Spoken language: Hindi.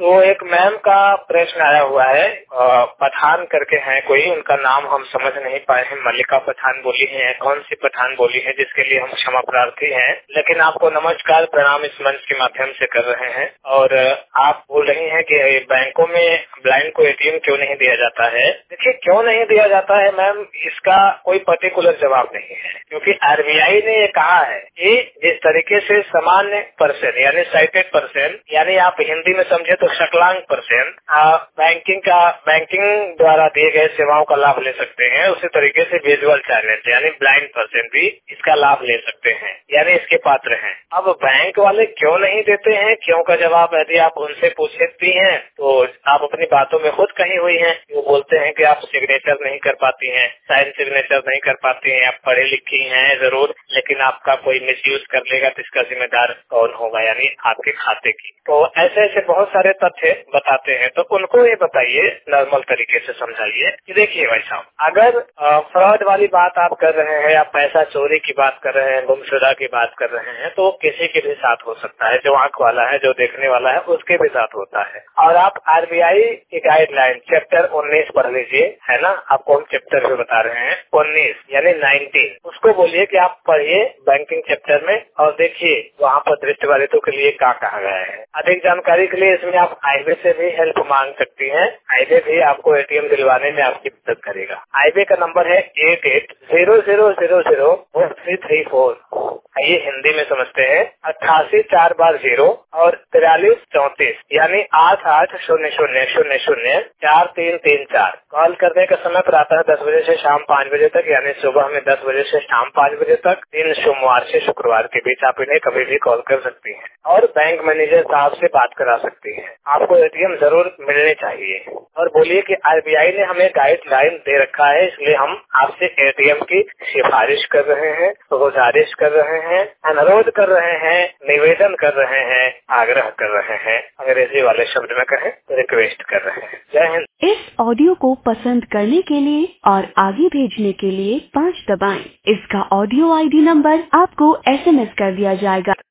तो एक मैम का प्रश्न आया हुआ है, पठान करके हैं कोई, उनका नाम हम समझ नहीं पाए हैं, मल्लिका पठान बोली है, कौन सी पठान बोली है, जिसके लिए हम क्षमा प्रार्थी हैं। लेकिन आपको नमस्कार प्रणाम इस मंच के माध्यम से कर रहे हैं। और आप बोल रही हैं कि बैंकों में ब्लाइंड को एटीएम क्यों नहीं दिया जाता है। देखिए, क्यों नहीं दिया जाता है मैम, इसका कोई पर्टिकुलर जवाब नहीं है, क्योंकि आरबीआई ने ये कहा है कि जिस तरीके से सामान्य पर्सन यानी साइटेड पर्सन, यानी आप हिंदी में समझे तो शकलांग पर्सन बैंकिंग द्वारा दिए गए सेवाओं का लाभ ले सकते हैं, उसी तरीके से विजुअल चैलेंज यानी ब्लाइंड पर्सन भी इसका लाभ ले सकते हैं, यानी इसके पात्र हैं। अब बैंक वाले क्यों नहीं देते हैं, क्यों का जवाब यदि आप उनसे पूछती हैं तो आप अपनी बातों में खुद कही हुई हैं। वो बोलते हैं कि आप सिग्नेचर नहीं कर पाती हैं, साइन सिग्नेचर नहीं कर पाती हैं, आप पढ़ी लिखी हैं जरूर, लेकिन आपका कोई मिसयूज कर लेगा तो इसका जिम्मेदार कौन होगा, यानी आपके खाते की। तो ऐसे ऐसे बहुत सारे तथ्य बताते हैं, तो उनको ये बताइए, नॉर्मल तरीके से समझाइए कि देखिए भाई साहब, अगर फ्रॉड वाली बात आप कर रहे हैं, आप पैसा चोरी की बात कर रहे हैं, गुमशुदा की बात कर रहे हैं, तो किसी के भी साथ हो सकता है, जो आंख वाला है, जो देखने वाला है, उसके भी साथ होता है। और आप आरबीआई की गाइडलाइन चैप्टर 19 पढ़ लीजिए, है ना, आपको हम चैप्टर भी बता रहे हैं, 19 यानी 19, उसको बोलिए कि आप पढ़िए बैंकिंग चैप्टर में और देखिए वहाँ पर दृष्टिबाधितों के लिए क्या कहा गया है। अधिक जानकारी के लिए इसमें आप आईबे से भी हेल्प मांग सकती हैं। आईबे भी आपको एटीएम दिलवाने में आपकी मदद करेगा। आईबे का नंबर है 8800004334। ये हिंदी में समझते हैं 88 और 4334 यानी 8800004334। कॉल करने का समय प्रातः 10 बजे से शाम 5 बजे तक, यानी सुबह में 10 बजे से शाम 5 बजे तक, दिन सोमवार से शुक्रवार के बीच आप इन्हें कभी भी कॉल कर सकती हैं और बैंक मैनेजर साहब से बात करा सकती हैं। आपको एटीएम जरूर मिलने चाहिए और बोलिए कि आरबीआई ने हमें गाइडलाइन दे रखा है, इसलिए हम आपसे एटीएम की सिफारिश कर रहे हैं, गुजारिश कर रहे हैं, अनुरोध कर रहे हैं, निवेदन कर रहे हैं, आग्रह कर रहे हैं, अंग्रेजी वाले शब्द में कहें तो रिक्वेस्ट कर रहे हैं। जय हिंद। इस ऑडियो को पसंद करने के लिए और आगे भेजने के लिए 5 दबाएं। इसका ऑडियो आईडी नंबर आपको एसएमएस कर दिया जाएगा।